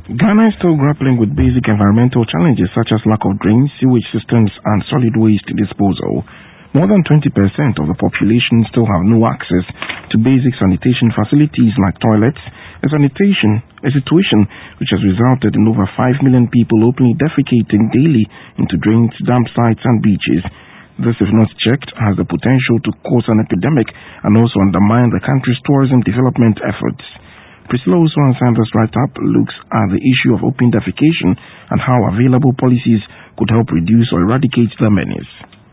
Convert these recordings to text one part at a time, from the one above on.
Ghana is still grappling with basic environmental challenges such as lack of drains, sewage systems, and solid waste disposal. More than 20% of the population still have no access to basic sanitation facilities like toilets, a situation which has resulted in over 5 million people openly defecating daily into drains, dump sites, and beaches. This, if not checked, has the potential to cause an epidemic and also undermine the country's tourism development efforts. Priscilla Usman Sanders write-up looks at the issue of open defecation and how available policies could help reduce or eradicate the menace.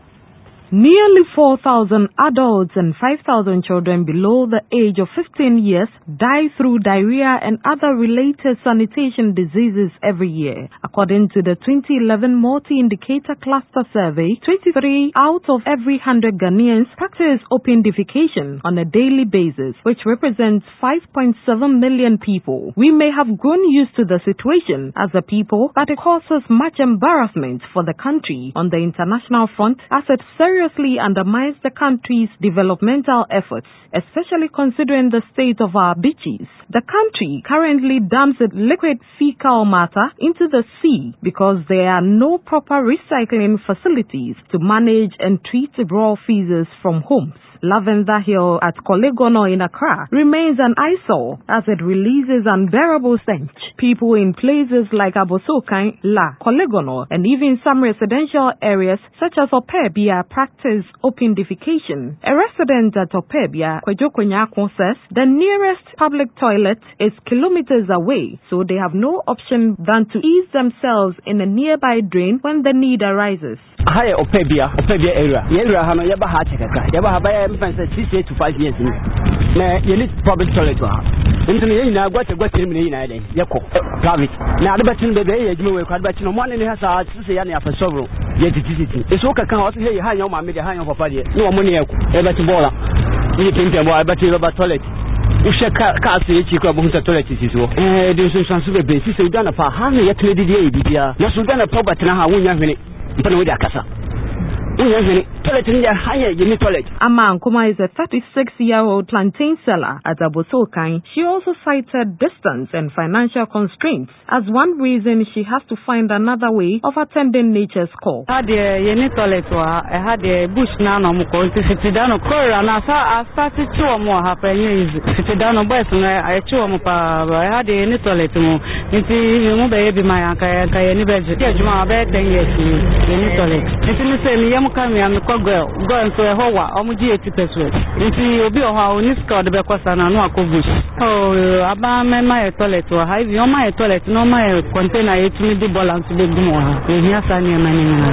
Nearly 4,000 adults and 5,000 children below the age of 15 years die through diarrhea and other related sanitation diseases every year. According to the 2011 Multi-Indicator Cluster Survey, 23 out of every 100 Ghanaians practice open defecation on a daily basis, which represents 5.7 million people. We may have grown used to the situation as a people, but it causes much embarrassment for the country on the international front as it seriously undermines the country's developmental efforts, especially considering the state of our beaches. The country currently dumps its liquid fecal matter into the sea because there are no proper recycling facilities to manage and treat raw feces from homes. Lavender Hill at Kolegono in Accra remains an eyesore as it releases unbearable stench. People in places like Abosokan, La, Kolegono, and even some residential areas such as Opebia practice open defecation. A resident at Opebia, Kwejoko Nyako, says the nearest public toilet is kilometers away, so they have no option than to ease themselves in a nearby drain when the need arises. Hi, Opebia area. Area hano yaba ha chekaka. Yaba ha baya mfansa 6 to 5 years ni. Na you need public toilet wa. Nti ni na gwate ni na ile. Yako private. Na adbatin bebe ye jime we adbatin no mane ni ha sa sise ya na afa sovro. Ye tititi. Eso kaka ho se ha nya ma me de ha nya papa de. Ni wo mo ne yako. Adbatin bola. Ni pimpe bo adbatin ba toilet. Ushe ka se ye chikwa bo hunta toilet sisi wo. De so sansu bebe sise udana pa ha na ye tele di e bibia. Na so udana pa batina ha wonya hwene. Ama Nkuma is a 36-year-old plantain seller at Abosokan. She also cited distance and financial constraints as one reason she has to find another way of attending nature's call. Had a toilet had a bush nano Fitidano Cora, and I started 2 more happen. Fitidano boys, I 2 more. I had a toilet. It's baby, my uncle, any bedroom. My bed 10 years. Toilet. It's in the same Yamuka, I'm a girl, going to a hoa, Omuji 80%. If you be a how Niska, the Becosana, no bush. Oh, about my toilet or high, you my toilet, no my container, it's me the balance to be more. Yes, I am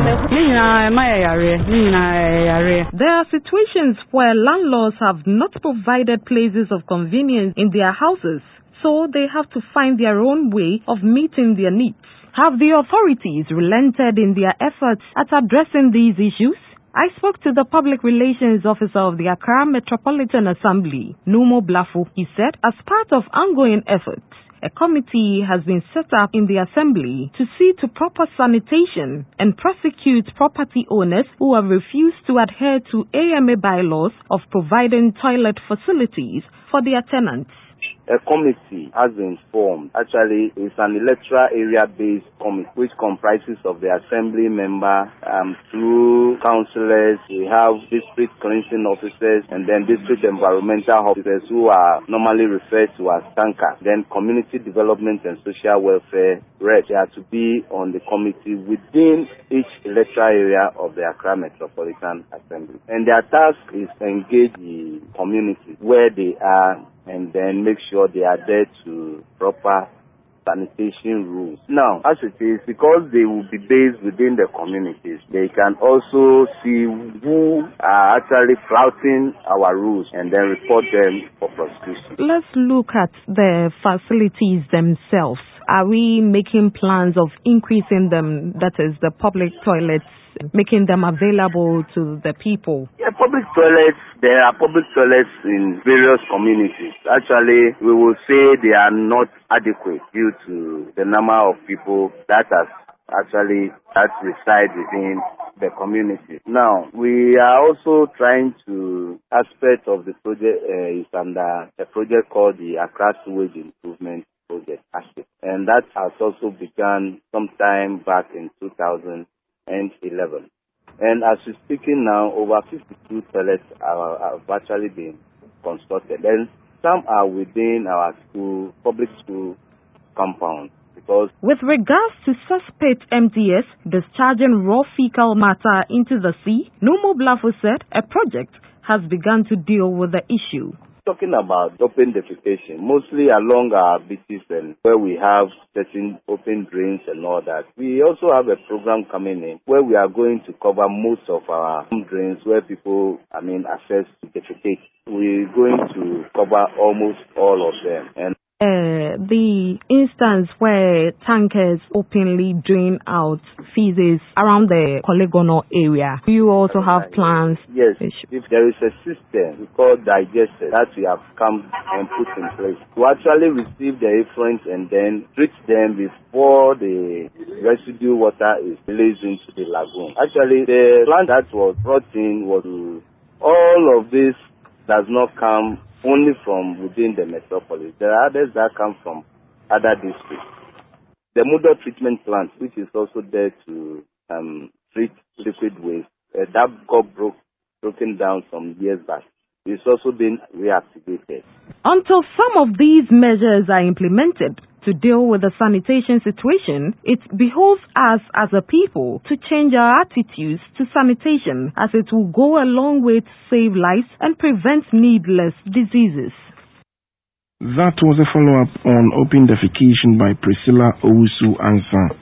There are situations where landlords have not provided places of convenience in their houses, so they have to find their own way of meeting their needs. Have the authorities relented in their efforts at addressing these issues? I spoke to the Public Relations Officer of the Accra Metropolitan Assembly, Numo Blafu. He said, as part of ongoing efforts, a committee has been set up in the Assembly to see to proper sanitation and prosecute property owners who have refused to adhere to AMA bylaws of providing toilet facilities for their tenants. A committee has been formed. Actually, it's an electoral area-based committee which comprises of the assembly member, through councillors. We have district cleansing officers and then district environmental officers who are normally referred to as TANCA. Then community development and social welfare reps are to be on the committee within each electoral area of the Accra Metropolitan Assembly. And their task is to engage the community where they are and then make sure they are there to proper sanitation rules. Now, as it is, because they will be based within the communities, they can also see who are actually flouting our rules and then report them for prosecution. Let's look at the facilities themselves. Are we making plans of increasing them, that is, the public toilets, making them available to the people? Yeah, public toilets, there are public toilets in various communities. Actually, we will say they are not adequate due to the number of people that reside within the community. Now, we are also trying to, aspect of the project is under a project called the Accra Sewage Improvement project, ASHIP. And that has also begun sometime back in 2011. And as we're speaking now, over 52 toilets have actually been constructed. And some are within our school, public school compound. Because with regards to suspect MDS discharging raw fecal matter into the sea, Numo Blafo said a project has begun to deal with the issue. Talking about open defecation, mostly along our beaches and where we have certain open drains and all that. We also have a program coming in where we are going to cover most of our drains where people, access to defecate. We're going to cover almost all of them. And the instance where tankers openly drain out feces around the polygonal area, do you also have plans? Yes, if there is a system we call digester that we have come and put in place to actually receive the effluents and then treat them before the residue water is released into the lagoon. Actually, the plan that was brought in was all of this does not come only from within the metropolis. There are others that come from other districts. The Mudo treatment plant, which is also there to treat liquid waste, that got broken down some years back. It's also been reactivated. Until some of these measures are implemented to deal with the sanitation situation, it behoves us as a people to change our attitudes to sanitation, as it will go a long way to save lives and prevent needless diseases. That was a follow-up on open defecation by Priscilla Owusu Ansa.